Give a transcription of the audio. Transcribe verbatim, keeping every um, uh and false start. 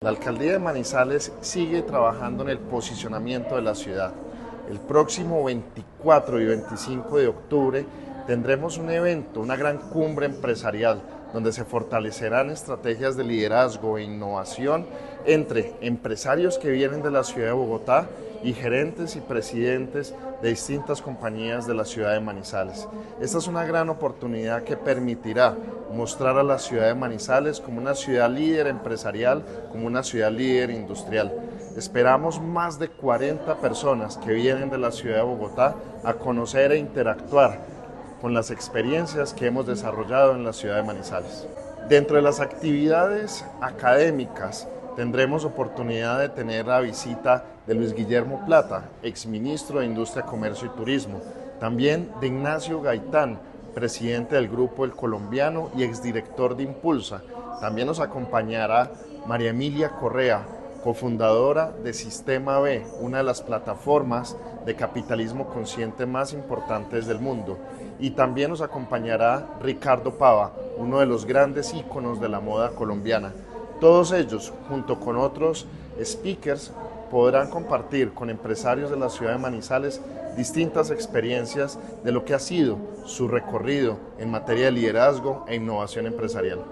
La alcaldía de Manizales sigue trabajando en el posicionamiento de la ciudad. El próximo veinticuatro y veinticinco de octubre tendremos un evento, una gran cumbre empresarial, donde se fortalecerán estrategias de liderazgo e innovación entre empresarios que vienen de la ciudad de Bogotá y gerentes y presidentes de distintas compañías de la ciudad de Manizales. Esta es una gran oportunidad que permitirá mostrar a la ciudad de Manizales como una ciudad líder empresarial, como una ciudad líder industrial. Esperamos más de cuarenta personas que vienen de la ciudad de Bogotá a conocer e interactuar con las experiencias que hemos desarrollado en la ciudad de Manizales. Dentro de las actividades académicas tendremos oportunidad de tener la visita de Luis Guillermo Plata, exministro de Industria, Comercio y Turismo, también de Ignacio Gaitán, presidente del Grupo El Colombiano y exdirector de Impulsa. También nos acompañará María Emilia Correa, cofundadora de Sistema B, una de las plataformas de capitalismo consciente más importantes del mundo. Y también nos acompañará Ricardo Pava, uno de los grandes íconos de la moda colombiana. Todos ellos, junto con otros speakers, podrán compartir con empresarios de la ciudad de Manizales distintas experiencias de lo que ha sido su recorrido en materia de liderazgo e innovación empresarial.